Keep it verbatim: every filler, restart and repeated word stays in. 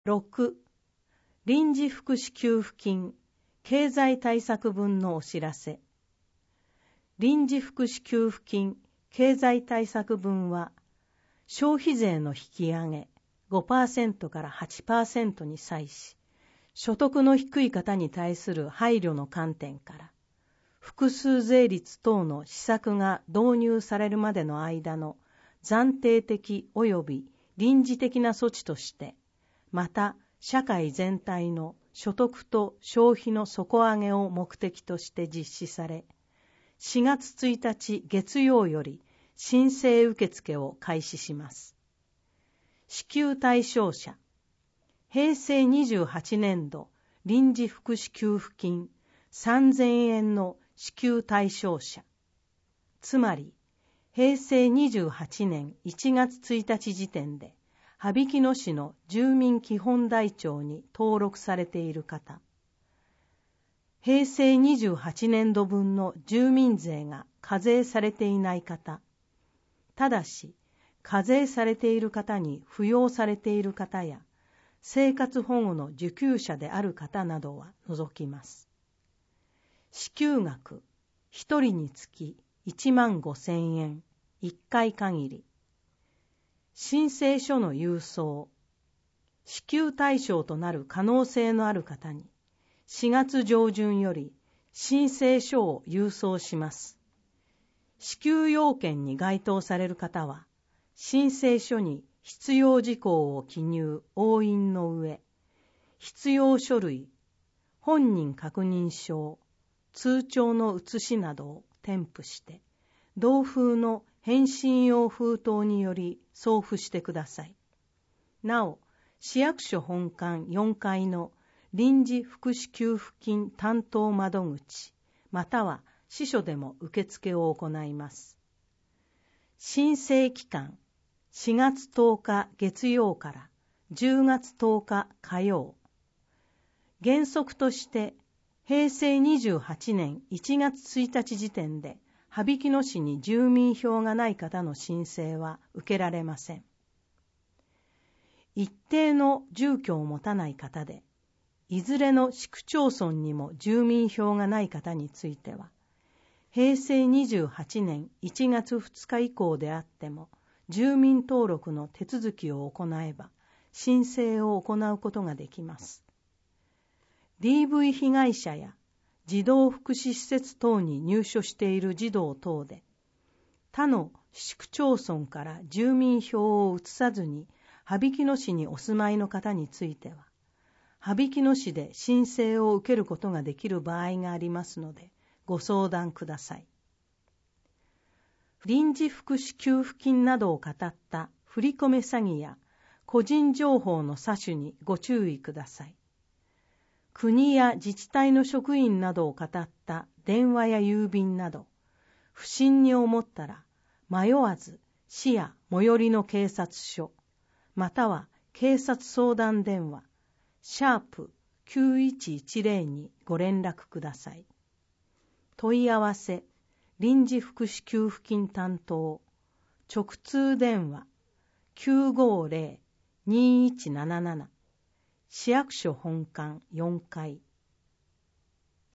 ろく、臨時福祉給付金経済対策分のお知らせ。臨時福祉給付金経済対策分は、消費税の引き上げ ごパーセント から はちパーセント に際し、所得の低い方に対する配慮の観点から、複数税率等の施策が導入されるまでの間の暫定的及び臨時的な措置として、また社会全体の所得と消費の底上げを目的として実施され、しがつついたち月曜より申請受付を開始します。支給対象者、へいせいにじゅうはちねんど臨時福祉給付金さんぜんえんの支給対象者、つまりへいせいにじゅうはちねんいちがつついたち時点で羽曳野市の住民基本台帳に登録されている方、へいせいにじゅうはちねんどぶんの住民税が課税されていない方、ただし課税されている方に扶養されている方や生活保護の受給者である方などは除きます。支給額ひとりにつきいちまんごせんえん、いっかい限り。申請書の郵送、支給対象となる可能性のある方にしがつじょうじゅんより申請書を郵送します。支給要件に該当される方は、申請書に必要事項を記入押印の上、必要書類、本人確認書、通帳の写しなどを添付して、同封の返信用封筒により送付してください。なお、市役所本館よんかいの臨時福祉給付金担当窓口、または支所でも受付を行います。申請期間、しがつとおか月曜からじゅうがつとおか火曜。原則として、へいせいにじゅうはちねんいちがつついたち時点で、羽曳野市に住民票がない方の申請は受けられません。一定の住居を持たない方で、いずれの市区町村にも住民票がない方については、へいせいにじゅうはちねんいちがつふつか以降であっても、住民登録の手続きを行えば、申請を行うことができます。ディーブイ 被害者や児童福祉施設等に入所している児童等で、他の市区町村から住民票を移さずに羽曳野市にお住まいの方については、羽曳野市で申請を受けることができる場合がありますので、ご相談ください。臨時福祉給付金などを語った振り込め詐欺や個人情報の詐取にご注意ください。国や自治体の職員などを語った電話や郵便など、不審に思ったら迷わず市や最寄りの警察署、または警察相談電話、シャープきゅういちいちゼロにご連絡ください。問い合わせ、臨時福祉給付金担当、直通電話きゅうごゼロ にいちななな、市役所本館よんかい。